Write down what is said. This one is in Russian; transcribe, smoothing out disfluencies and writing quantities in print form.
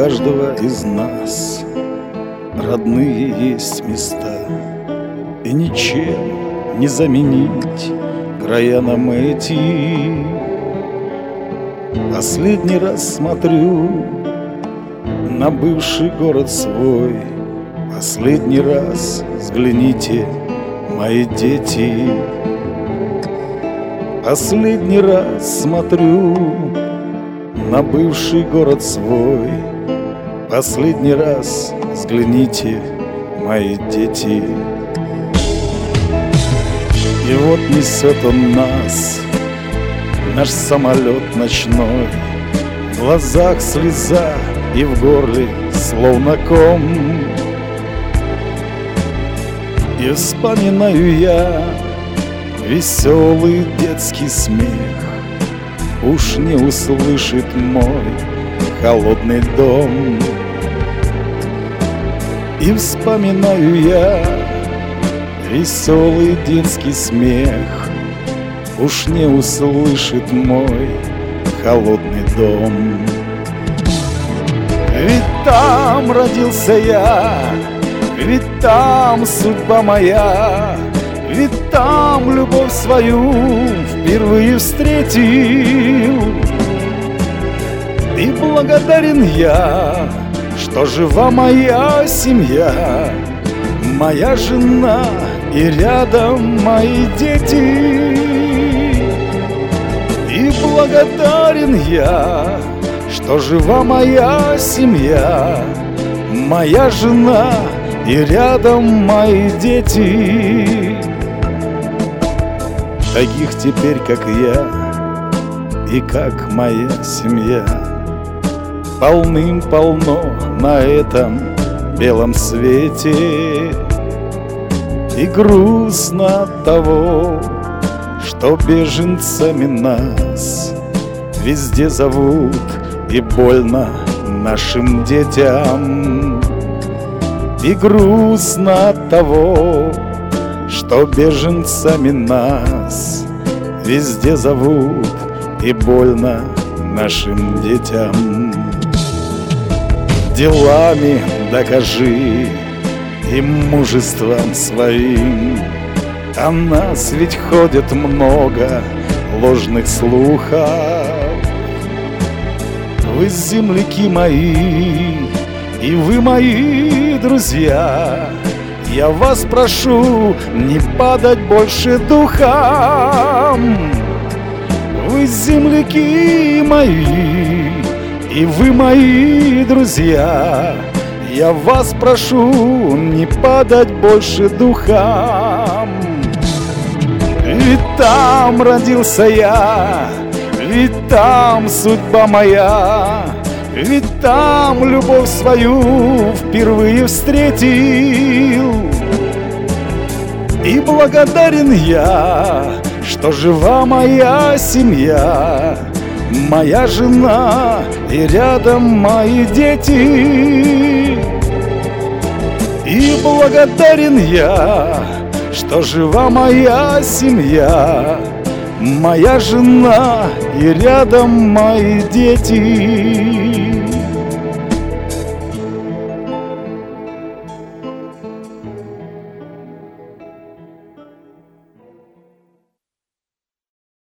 каждого из нас родные есть места, и ничем не заменить края нам эти. Последний раз смотрю на бывший город свой, последний раз взгляните, мои дети. Последний раз смотрю на бывший город свой, последний раз взгляните, мои дети. И вот несет он нас, наш самолет ночной, в глазах слеза и в горле словно ком. И вспоминаю я веселый детский смех, уж не услышит мой холодный дом. И вспоминаю я веселый детский смех, уж не услышит мой холодный дом. Ведь там родился я, ведь там судьба моя, ведь там любовь свою впервые встретил. И благодарен я, что жива моя семья, моя жена и рядом мои дети. И благодарен я, что жива моя семья, моя жена и рядом мои дети. Таких теперь, как я и как моя семья, полным-полно на этом белом свете. И грустно от того, что беженцами нас везде зовут, и больно нашим детям. И грустно от того, что беженцами нас везде зовут, и больно нашим детям. Делами докажи и мужеством своим, о нас ведь ходит много ложных слухов. Вы земляки мои, и вы мои друзья, я вас прошу не падать больше духом. Вы земляки мои, и вы мои друзья, я вас прошу не падать больше духом. Ведь там родился я, ведь там судьба моя, ведь там любовь свою впервые встретил. И благодарен я, что жива моя семья, моя жена и рядом мои дети. И благодарен я, что жива моя семья, моя жена и рядом мои дети.